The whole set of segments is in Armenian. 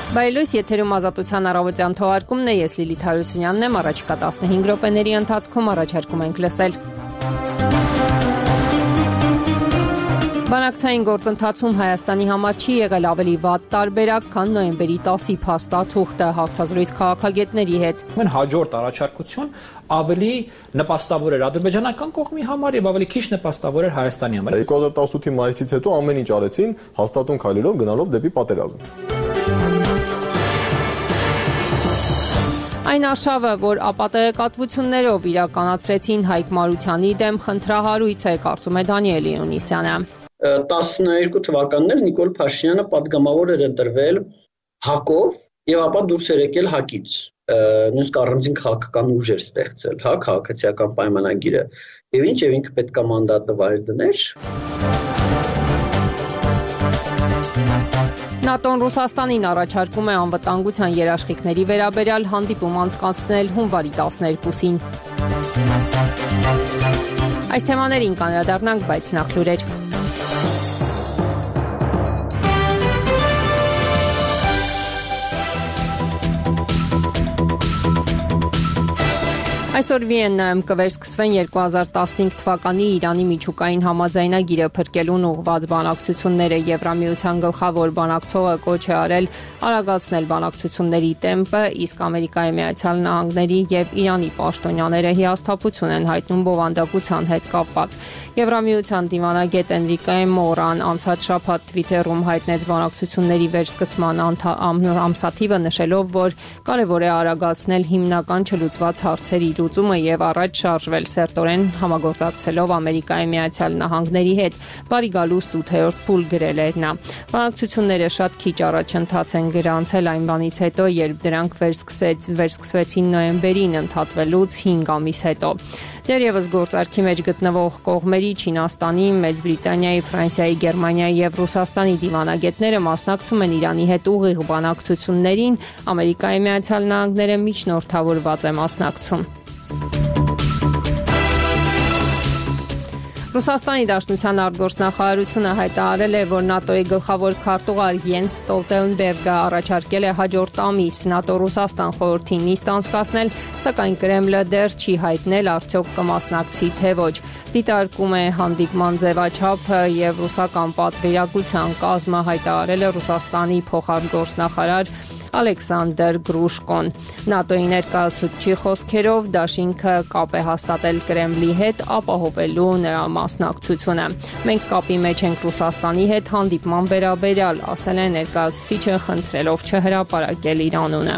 Բայլույս եթերում ազատության առավոտյան թողարկումն է, ես Լիլիթ Հարությունյանն եմ, առաջիկա 15 րոպեների ընթացքում առաջարկում ենք լսել։ Բանակցային գործընթացում Հայաստանի համար չի եղել ավելի վատ տարբերակ, քան նոյեմբերի 10-ի փաստաթուղթը, հարցազրույց քաղաքագետների հետ։ Մեն հաջորդ առաջարկություն ավելի նպաստավոր էր ադրբեջանական կողմի համար եւ ավելի քիչ նպաստավոր էր Հայաստանի համար։ 2018-ի մայիսից հետո ամեն ինչ արեցին, հաստատուն քայլերով գնալով դեպի պատերազմ։ Այն արշավը, որ ապատեգատվություններով իրականացրեցին Հայկ Մարությանի դեմ խնդրահարույց է, կարծում է Դանիել Յունիսյանը։ 12 թվականներ Նիկոլ Փաշինյանը падգամավոր էր ընտրվել ՀԱԿ-ով եւ ապա դուրս էր եկել ՀԱԿ-ից։ Նույնիսկ առանձին քաղաքական ուժ էր ստեղծել, քաղաքացիական պայմանագիրը։ Եվ ինքը պետք է մանդատը վայր դներ։ ՆԱՏՕ-ն Ռուսաստանին առաջարկում է անվտանգության երաշխիքների վերաբերյալ հանդիպում անցկացնել հունվարի 12-ին։ Այս թեմաներին կանդրադառնանք, բայց նախ լուրեր։ Այսօր Վիեննայում կվերսկսվեն 2015 թվականի Իրանի միջուկային համաձայնագիրը փրկելուն ուղղված բանակցությունները։ Եվրամիության գլխավոր բանակցողը կոչ է արել արագացնել բանակցությունների տեմպը, իսկ Ամերիկայի Միացյալ Նահանգների եւ Իրանի պաշտոնյաները հիասթափություն են հայտնում բովանդակության հետ կապված։ Եվրամիության դիվանագետ Էնրիկե Մորան անցած շաբաթ Twitter-ում հայտնեց բանակցությունների վերսկսման ամսաթիվը, նշելով, որ կարևոր է արագացնել հիմնական չլուծված հարցերի լուծումը եւ առաջ շարժվել սերտորեն համագործակցելով Ամերիկայի Միացյալ Նահանգների հետ։ Բարի գալուստ 8-րդ փուլ գրել էր նա։ Բանակցությունները շատ քիչ առաջընթաց են գրանցել այն բանից հետո, երբ դրանք վերսկսվեցին նոյեմբերին, ընդհատվելուց 5 ամիս հետո։ Դեռևս գործարքի մեջ գտնվող կողմերի Չինաստանի, Մեծ Բրիտանիայի, Ֆրանսիայի, Գերմանիայի եւ Ռուսաստանի դիվանագետները մասնակցում են Իրանի հետ ուղիղ բանակցություններին, Ամերիկայի Միացյալ Նահանգները միջնորդավորված է մասնակցում։ Ռուսաստանի Դաշնության արտգործնախարարությունը հայտարարել է, որ ՆԱՏՕ-ի գլխավոր քարտուղար Յենս Ստոլտենբերգը առաջարկել է հաջորդ ամիս ՆԱՏՕ-Ռուսաստան խորհրդի նիստ անցկացնել, սակայն Կրեմլը դեռ չի հայտնել արդյոք կմասնակցի թե ոչ։ Դիտարկում է հանդիպման ձևաչափը եւ ռուսական պատվիրակության կազմը, հայտարարել է Ռուսաստանի փոխարտգործնախարար Ալեքսանդր Գրուշկոն։ ՆԱՏՕ-ի ներկայացուցչի խոսքերով դաշինքը կապ է հաստատել Կրեմլի հետ, ապահովելու նրա մասնակցությունը։ Մենք կապի մեջ ենք Ռուսաստանի հետ հանդիպման վերաբերյալ, ասել է ներկայացուցիչը, խնդրելով չհրապարակել իր անունը։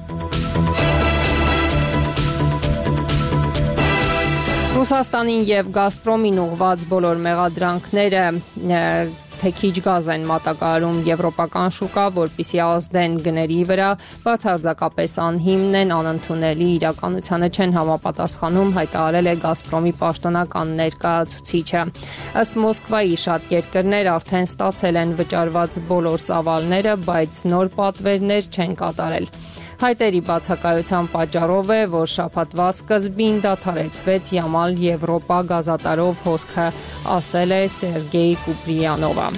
Ռուսաստանին եւ Գազպրոմին ուղղված բոլոր մեղադրանքները թե քիչ գազ են մատակարարում եվրոպական շուկա, որպեսզի ազդեն գների վրա, բացարձակապես անհիմն են, անընդունելի, իրականությանը չեն համապատասխանում, հայտարարել է Գազպրոմի պաշտոնական ներկայացուցիչը։ Ըստ Մոսկվայի շատ երկրներ արդեն ստացել են վճարված բոլոր ծավալները, բայց նոր պատվերներ չեն կատարել։ Հայտերի բացակայության պատճառով է, որ շաբաթվա սկզբին դադարեցվեց Յամալ Եվրոպա գազատարով հոսքը, ասել է Սերգեյ Կուպրիանովը։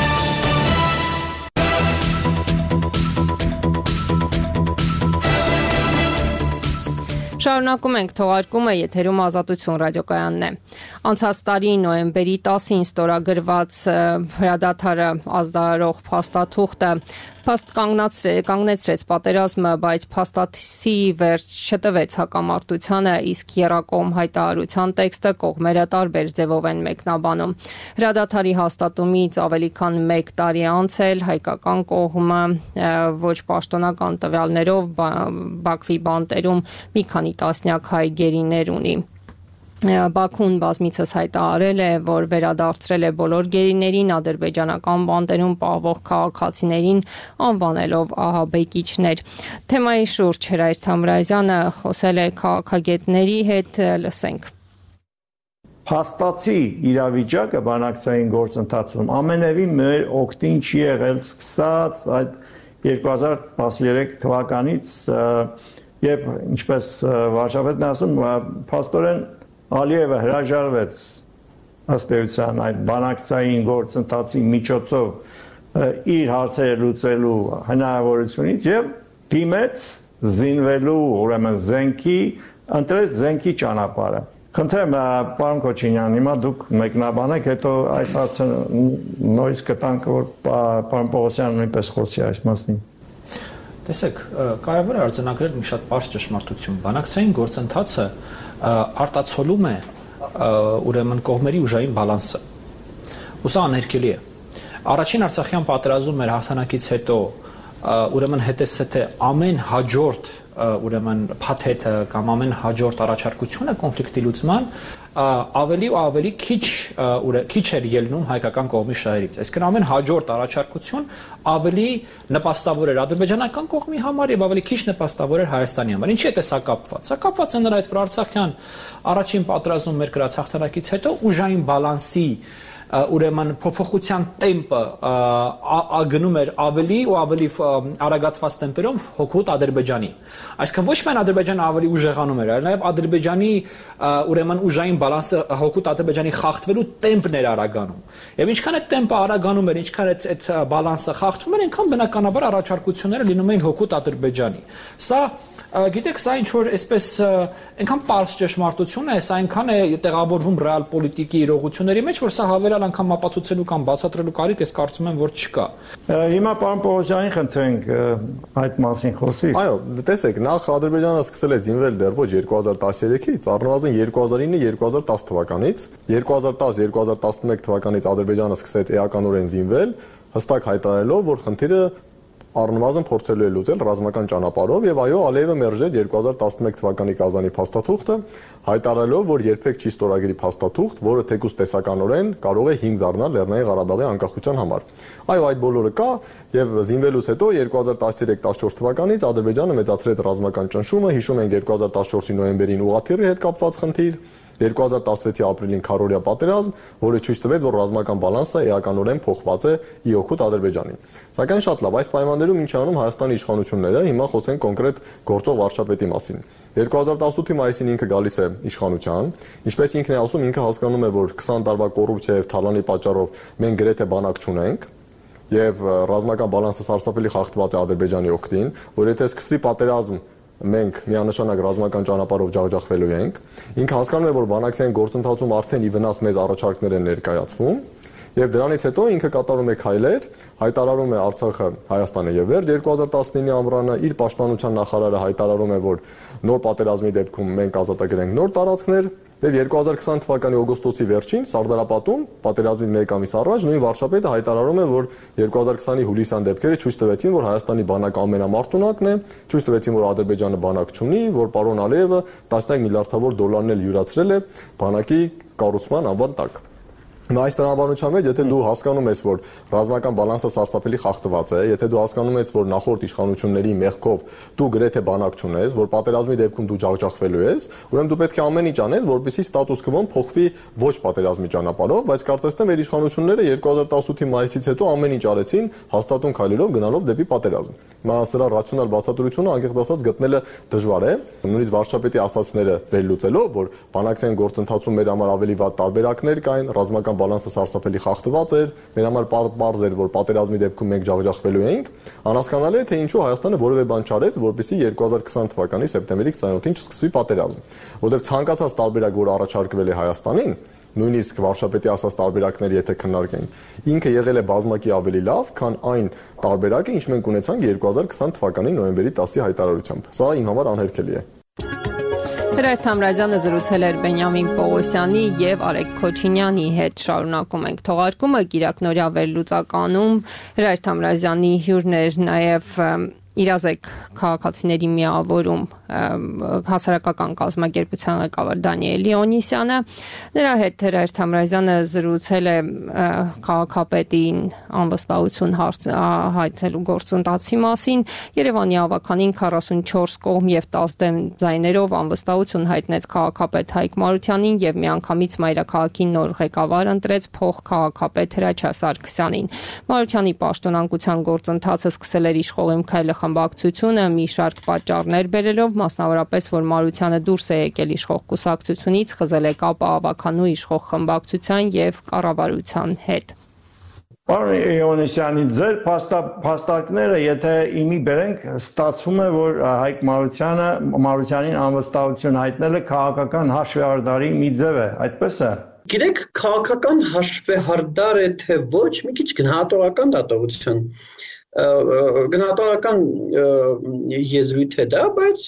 Շարունակում ենք թողարկումը, եթերում Ազատություն ռադիոկայանն է։ Անցած տարի նոյեմբերի 10-ին ստորագրված հրադադարը ազդարարող փաստաթուղթը կանգնեցրեց պատերազմը, բայց փաստաթղթի վերջ չտվեց հակամարտությանը, իսկ եռակողմ հայտարարության տեքստը կողմերը տարբեր ձևով են մեկնաբանում։ Հրադադարի հաստատումից ավելի քան 1 տարի անցել, հայկական կողմը ոչ պաշտոնական տվյալներով Բաքվի բանտերում մի քանի տասնյակ հայ գերիներ ունի։ Բաքուն բազմիցս հայտարարել է, որ վերադարձրել է բոլոր գերիներին, ադրբեջանական բանտերում պահվող քաղաքացիներին անվանելով ահաբեկիչներ։ Թեմայի շուրջ Հրայր Թամրազյանը խոսել է քաղաքագետների հետ, լսենք։ Փաստացի իրավիճակը բանակցային գործընթացում ամենևին մեր օգտին չի եղել, սկսած այդ 2013 թվականից եւ ինչպես վարչապետն ասում, փաստորեն Ալիևը հրաժարվեց ըստ էության այդ բանակցային գործընթացի միջոցով իր հարցերը լուծելու հնարավորությունից եւ դիմեց զինվելու ուրեմն ընտրեց զենքի ճանապարհը։ Խնդրեմ, պարոն Քոչինյան, հիմա դուք մեկնաբանեք, հետո այս հարցը նորից կտանք, որ պարոն Պողոսյանը նույնպես խոսի այս մասին։ Տեսեք, կարևոր է արձանագրել մի շատ պարզ ճշմարտություն։ Բանակցային գործընթացը արտացոլում է ուրեմն կողմերի ուժային բալանսը։ Ու սա աներկելի է։ Առաջին Արցախյան պատերազմում մեր հաղթանակից հետո ուրեմն հետեսեթե ամեն հաջորդ ուրեմն փաթեթը կամ ամեն հաջորդ առաջարկությունը կոնֆլիկտի լուծման ավելի ու ավելի քիչ էր ելնում հայկական կողմի շահերից։ Այսինքն ամեն հաջորդ առաջարկություն ավելի նպաստավոր էր ադրբեջանական կողմի համար եւ ավելի քիչ նպաստավոր էր Հայաստանի համար։ Ինչի՞ է սա կապված։ Սա կապված է նրա հետ, որ Արցախյան առաջին պատերազմում մեր կրած հաղթանակից հետո ուժային բալանսի ուրեմն փոփոխության տեմպը գնում էր ավելի ու ավելի արագացված տեմպերով հօգուտ Ադրբեջանի։ Այսինքն ոչ միայն Ադրբեջանը ավելի ուժեղանում էր, այլ նաև Ադրբեջանի ուրեմն ուժային բալանսը հօգուտ Ադրբեջանի խախտվելու տեմպն էր արագանում։ Եվ ինչքան այդ տեմպը արագանում էր, ինչքան այդ բալանսը խախտվում էր, այնքան բնականաբար առաջարկությունները լինում էին հօգուտ Ադրբեջանի։ Սա գիտեք, սա ինչ որ այսպես այնքան պարզ ճշմարտություն է, սա այնքան է տեղավորվում ռեալ պոլիտիկի իրողությունների մեջ, որ սա հավերալ անգամ ապացուցելու կամ բացատրելու կարիք ես կարծում եմ, որ չկա։ Հիմա պարոն Պողոսյանին խնդրենք այդ մասին խոսի։ Այո, տեսեք, նախ Ադրբեջանը սկսել է զինվել դեռ ոչ 2013-ից, առնվազն 2009-2010 թվականից, 2010-2011 թվականից Ադրբեջանը սկսեց էականորեն զինվել, հստակ հայտարարելով, որ խնդիրը առնվազն փորձելու է լուծել ռազմական ճանապարհով եւ այո Ալիևը մերժեց 2011 թվականի Կազանի փաստաթուղթը հայտարարելով որ երբեք չի ստորագրի փաստաթուղթ, որը թեկուզ տեսականորեն կարող է հիմք դառնալ Լեռնային Ղարաբաղի անկախության համար։ Այո, այդ բոլորը կա եւ զինվելուց հետո 2013-14 թվականից Ադրբեջանը մեծացրեց ռազմական ճնշումը, հիշում ենք 2014-ի նոյեմբերին ուղղաթիռի հետ կապված խնդիր 2016-ի ապրիլին քարորիա պատերազմ, որը ցույց տվեց, որ ռազմական բալանսը էականորեն փոխված է ի օգուտ Ադրբեջանի։ Սակայն շատ լավ, այս պայմաններում ինչ անում Հայաստանի իշխանությունները, հիմա խոսենք կոնկրետ գործող վարչապետի մասին։ 2018-ի մայիսին ինքը գալիս է իշխանության, ինչպես ինքն է ասում, ինքը հասկանում է, որ 20 տարվա կոռուպցիա եւ թալանի պատճառով մենք գրեթե բանակ չունենք եւ ռազմական բալանսը սարսափելի խախտված է Ադրբեջանի օգտին, որ եթե սկսվի պատերազմ մենք միանշանակ ռազմական ճանապարհով ջախջախվելու ենք։ Ինքը հասկանում է, որ բանակցային գործընթացում արդեն ի վնաս մեծ առաջարկներ են ներկայացվում, եւ դրանից հետո ինքը կատարում է քայլեր, հայտարարում է Արցախը Հայաստանը եւ վերջ 2019-ի ամռանը իր պաշտպանության նախարարը հայտարարում է, որ նոր պատերազմի դեպքում մենք ազատագրենք նոր տարածքներ եւ 2020 թվականի օգոստոսի վերջին Սարդարապատում պատերազմից մեկ ամիս առաջ նույն վարչապետը հայտարարում է, որ 2020-ի հուլիսյան դեպքերը ցույց տվեցին, որ Հայաստանի բանակը ամենամարտունակն է, ցույց տվեցին, որ Ադրբեջանը բանակ չունի, որ պարոն Ալիևը 11 միլիարդավոր դոլարներ յուրացրել է բանակի կառուցման անվան տակ։ Այս տրամաբանության մեջ, եթե դու հասկանում ես, որ ռազմական բալանսը սարսափելի խախտված է, եթե դու հասկանում ես, որ նախորդ իշխանությունների մեղքով դու գրեթե բանակ չունես, որ պատերազմի դեպքում դու ջախջախվելու ես, ուրեմն դու պետք է ամեն ինչ անես, որպեսզի ստատուս քվոն փոխվի ոչ պատերազմի ճանապարհով, բայց կարծես թե մեր իշխանությունները 2018-ի մայիսից հետո ամեն ինչ արեցին հաստատուն քայլերով գնալով դեպի պատերազմ։ Հիմա սրա ռացիոնալ բացատրությունը անկեղծ ասած գտնելը դժվար է, նույնիսկ վարչապետի ասացները վերլուծելով, որ բանակցային գործընթացում մեր համար ավելի վատ տարբերակներ կային, ռազմական բալանսը սարսափելի խախտված էր, մեր համար պարզ էր, որ պատերազմի դեպքում մենք ջախջախվելու էինք, անհասկանալի է, թե ինչու Հայաստանը որևէ բան չարեց, որպեսզի 2020 թվականի սեպտեմբերի 27-ին չսկսվի պատերազմ, որովհետև ցանկացած տարբերակ, որ առաջարկվել է Հայաստանին, նույնիսկ վարչապետի ասած տարբերակները եթե քննարկենք, ինքը եղել է բազմակի ավելի լավ, քան այն տարբերակը, ինչ մենք ունեցանք 2020 թվականի նոյեմբերի 10-ի հայտարարությամբ։ Սա իմ համար անհերքելի է։ Հրայր Թամրազյանը զրուցել էր Բենյամին Պողոսյանի եւ Արեգ Քոչինյանի հետ։ Շարունակում ենք թողարկումը Կիրակնորյա վերլուծականում Հրայր Թամրազյանի հյուրն էր նաեւ Իրազեկ քաղաքացիների միավորում հասարակական կազմակերպության ղեկավար Դանիել Լեոնիսյանը, նրա հետ Հրայր Թամրազյանը զրուցել է քաղաքապետին անվստահություն հայտնելու գործընթացի մասին։ Երևանի ավականին 44 կողմ եւ 10 դեմ ձայներով անվստահություն հայտնեց քաղաքապետ Հայկ Մարությանին եւ միանգամից մայրաքաղաքի նոր ղեկավար ընտրեց փոխքաղաքապետ Հրաչյա Սարգսյանին։ Մարությանի պաշտոնանկության գործընթացը սկսել էր իշխողեմ քայլը խմբակցությունը մի շարք պատճառներ բերելով, մասնավորապես, որ Մարությանը դուրս է եկել իշխող կուսակցությունից, խզել է կապը ավականու իշխող խմբակցության եւ կառավարության հետ։ Պարոն Իոնիսյանի, ձեր փաստարկները, եթե իմի բերենք, ստացվում է, որ Հայկ Մարությանին անվստահություն հայտնելը քաղաքական հաշվեհարդարի մի ձև է, այդպես է։ Գիտեք, քաղաքական հաշվեհարդար է թե ոչ, մի քիչ գնահատողական դատողություն, գնահատողական եզրույթ է դա, բայց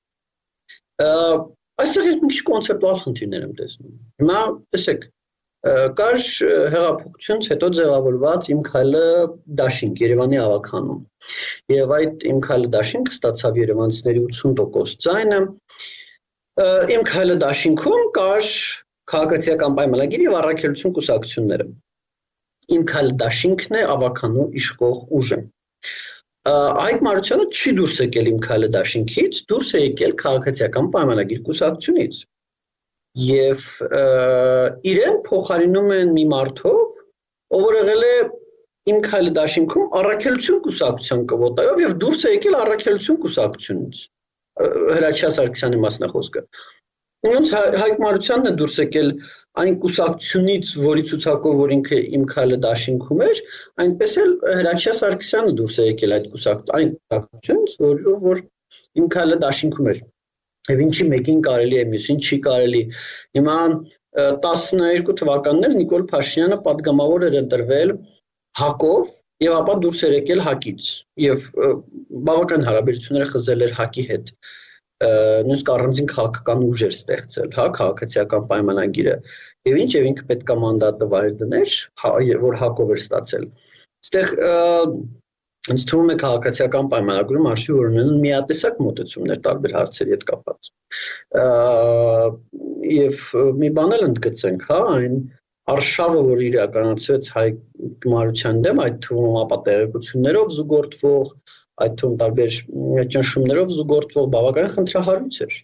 այստեղ ես մի քիչ կոնցեպտուալ խնդիրներ եմ տեսնում։ Հիմա տեսեք, կար հեղափոխությունից հետո ձևավորված Իմ քայլը դաշինք Երևանի ավագանում։ Եվ այդ Իմ քայլը դաշինքը ստացավ երևանցիների 80% ձայնը։ Իմ քայլը դաշինքում կար քաղաքացիական պայմանագիր եւ առաքելություն կուսակցությունները։ Իմ քայլը դաշինքն է ավագանու իշխող ուժը։ Հայկ Մարությանը չի դուրս եկել Իմ քայլը դաշինքից, դուրս է եկել քաղաքացիական պայմանագիր կուսակցությունից։ Եվ իրեն փոխարինում են մի մարդով, ով եղել է Իմ քայլը դաշինքում առաքելություն կուսակցության կվոտայով եւ դուրս է եկել առաքելություն կուսակցությունից։ Հրաչյա Սարգսյանի մասն է խոսքը։ Ոնց Հայկ Մարությանն է դուրս եկել այն կուսակցությունից, որի ցուցակով որ ինքը Իմ քայլը դաշինքում էր, այնպես էլ Հրաչյա Սարգսյանը դուրս է եկել այդ կուսակցությունից, որ Իմ քայլը դաշինքում էր։ Եվ ինչի մեկին կարելի է, մյուսին չի կարելի։ Հիմա 12 թվականներ Նիկոլ Փաշինյանը պատգամավոր էր ընտրվել ՀԱԿ-ով եւ ապա դուրս էր եկել ՀԱԿ-ից եւ բավական հարաբերություններ խզել էր ՀԱԿ-ի հետ։ Նույնիսկ առանձին քաղաքական ուժ էր ստեղծել, քաղաքացիական պայմանագիրը։ Եվ ինքը պետք է մանդատը վայր դներ, որ ՀԱԿ-ով էր ստացել։ Այստեղ ինձ թվում է քաղաքացիական պայմանագրում արժի որ ունենան միատեսակ մոտեցումներ տարբեր հարցերի հետ կապված։ Եվ մի բան էլ ընդգծենք, այն արշավը, որ իրականացվեց Հայկ Մարությանի դեմ, այդ թվում ապատեղեկություններով զուգորդվող, այդ թվում տարբեր ճնշումներով զուգորդվող բավական խնդրահարույց էր։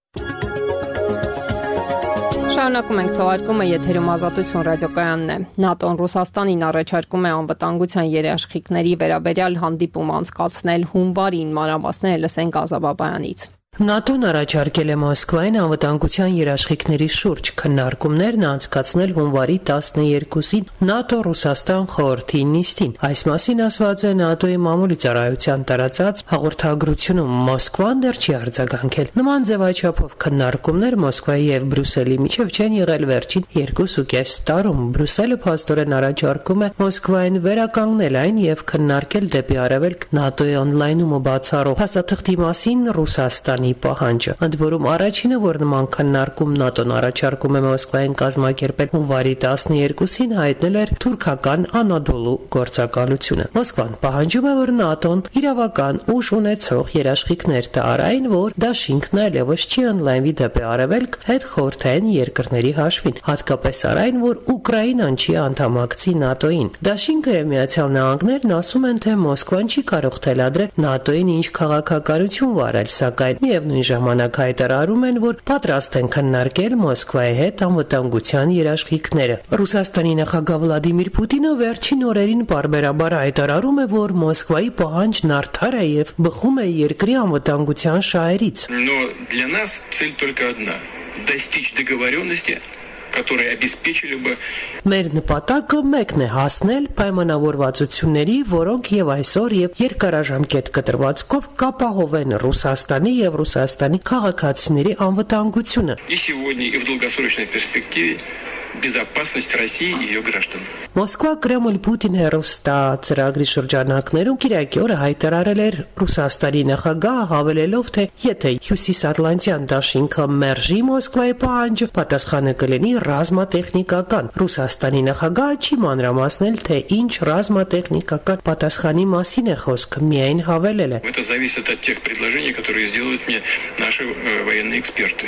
Շարունակում ենք թողարկումը, եթերում Ազատություն ռադիոկայանն է։ ՆԱՏՕ-ն Ռուսաստանին առաջարկում է անվտանգության երաշխիքների վերաբերյալ հանդիպում անցկացնել հունվարին, մանրամասները լսենք Ազատ Բաբայանից։ ՆԱՏՕ-ն առաջարկել է Մոսկվային անվտանգության երաշխիքների շուրջ քննարկումներն անցկացնել հունվարի 12-ին ՆԱՏՕ-Ռուսաստան խորհրդի նիստին։ Այս մասին ասված է ՆԱՏՕ-ի մամուլի ծառայության տարածած հաղորդագրությունում։ Մոսկվան դեռ չի արձագանքել։ Նման ձևաչափով քննարկումներ Մոսկվայի եւ Բրյուսելի միջև չեն եղել վերջին 2.5 տարում։ Բրյուսելը փաստորեն առաջարկում է Մոսկվային վերականգնել այն եւ քննարկել դեպի արևելք ՆԱՏՕ-ի օնլայնումը բացառող փաստաթղթի մասին Ռուսաստան պահանջը։ Ընդ որում առաջինը, որ նման քննարկում ՆԱՏՕ-ն առաջարկում է Մոսկվային կազմակերպել հունվարի 12-ին, հայտնել էր թուրքական Անադոլու գործակալությունը։ Մոսկվան պահանջում է, որ ՆԱՏՕ-ն իրավական ուժ ունեցող երաշխիքներ տա այն, որ դաշինքն այլևս չի օնլայնվի դեպի արևելք հետ խորհրդային երկրների հաշվին, հատկապես այն, որ Ուկրաինան չի անդամակցի ՆԱՏՕ-ին։ Դաշինքը եւ Միացյալ Նահանգներն ասում են, թե Մոսկվան չի կարող թելադրել ՆԱՏՕ-ին ինչ քաղաքականություն վարել, սակայն միևնույն ժամանակ հայտարարում են, որ պատրաստ են քննարկել Մոսկվայի հետ անվտանգության երաշխիքները։ Ռուսաստանի նախագահ Վլադիմիր Պուտինը վերջին օրերին պարբերաբար հայտարարում է, որ Մոսկվայի պահանջն արդար է եւ բխում է երկրի անվտանգության շահերից։ Но для нас цель только одна – достичь договоренности, которые обеспечили бы Մեր նպատակը մեկն է հասնել պայմանավորվածությունների, որոնք եւ այսօր եւ երկարաժամկետ կտրվածքով կապահովեն Ռուսաստանի եւ Ռուսաստանի քաղաքացիների անվտանգությունը։ и сегодня, и в долгосрочной перспективе безопасность России и ее граждан. Մոսկվա Կրեմլ Պուտին հերոստա ծրագրի շրջանակներում Կիրակի օրը հայտարարել էր Ռուսաստանի նախագահը, հավելելով, թե եթե Հյուսիսատլանտյան դաշինքը մերժի Մոսկվայի պահանջը, պատասխանը կլինի ռազմատեխնիկական։ Ռուսաստանի նախագահը չի մանրամասնել, թե ինչ ռազմատեխնիկական պատասխանի մասին է խոսքը, միայն հավելել է. Это зависит от тех предложений, которые сделают мне наши военные эксперты.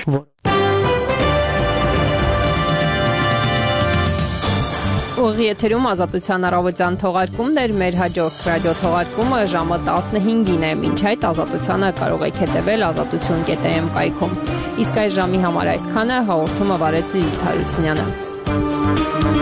Ուղի եթերում Ազատության առավոտյան թողարկումն էր, մեր հաջորդ ռադիո թողարկումը ժամը 15-ին է, մինչ այդ Ազատությանը կարող եք հետևել azatutyon.am կայքում։ Իսկ այս ժամի համար այսքանը, հաղորդումը վարեց Լիլիթ Հարությունյանը։